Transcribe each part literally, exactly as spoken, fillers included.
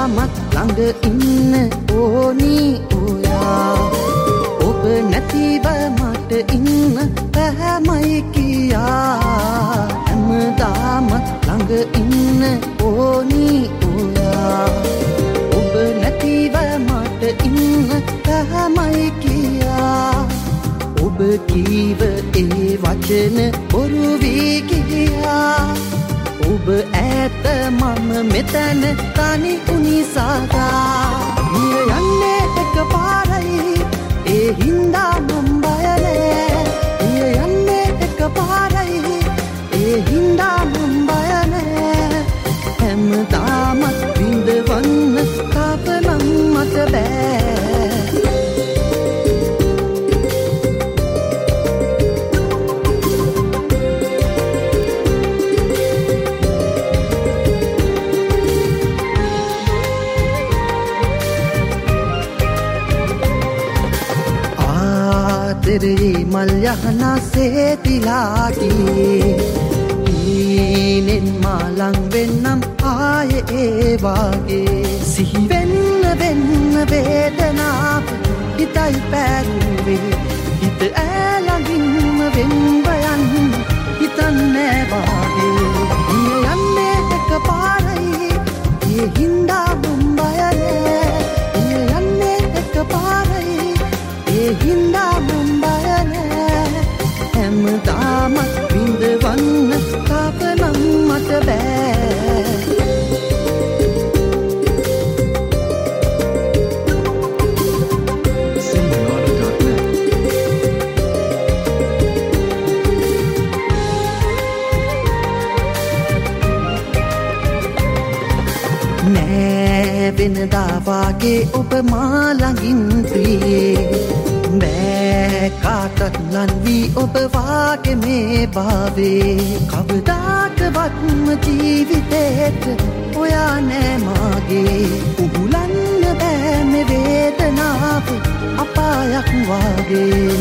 තාමත් ළඟ ඉන්න ඕනි ඔයා ඔබ නැතිව මට ඉන්න බැහැමයි කියා හැමදාමත් ළඟ ඉන්න ඕනි ඔයා ඔබ නැතිව මට ඉන්න බැහැමයි කියා ඔබ කීව ඒ වචන බොරු වී ගියා ඔබ ඈත මම මෙතන තනි උනිසාදා මිය යන්නේ එක පාරයි ඒ හින්දා මම බය නෑ මිය යන්නේ එක පාරයි ඒ හින්දා මම බය නෑ හැමදාමත් විඳවන්න තාපනම් මට බෑ तेरे मल यहना से दिलागी हीनेन माlang vennam aaye ee waage sihi venna venna vedanaව හිතයි පැරුවේ හිත ඈලඟින්ම වෙන්ව යන්න හිතන්නේ වාගේ මිය යන්නේ එක පාරයි ඒ හින්දා මම බය නෑ මිය යන්නේ එක පාරයි ඒ හින්දා මම බය නෑ හැමදාමත් විඳවන්න තාපනම් මට බෑ නෑ වෙනදා වාගේ ඔබ මා ළඟින් ප්‍රියේ බෑ කාටත් ලන් වී ඔබ වාගේ මේ භාවේ කවදාකවත්ම ජීවිතේට ඔයා නෑ මාගේ උහුලන්න බෑ මේ වේදනාව අපායක් වාගේ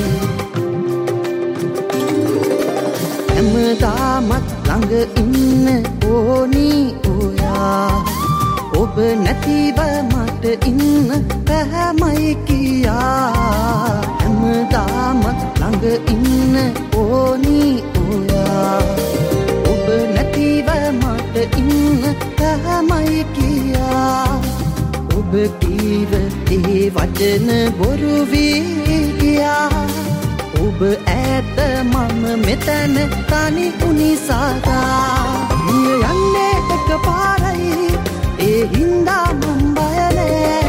හැමදාමත් ළඟ ඉන්න ඕනි ඔයා ඔබ නැතිව මට ඉන්න බැහැමයි කියා හැමදාමත් ළඟ ඉන්න ඕනි ඔයා ඔබ නැතිව මට ඉන්න බැහැමයි කියා ඔබ කීව ඒ වචන බොරු වී ගියා ඔබ ඈත මම මෙතන තනි උනිසාදා මිය යන්නේ එක පාරයි ඒ හින්දා මම බය නෑ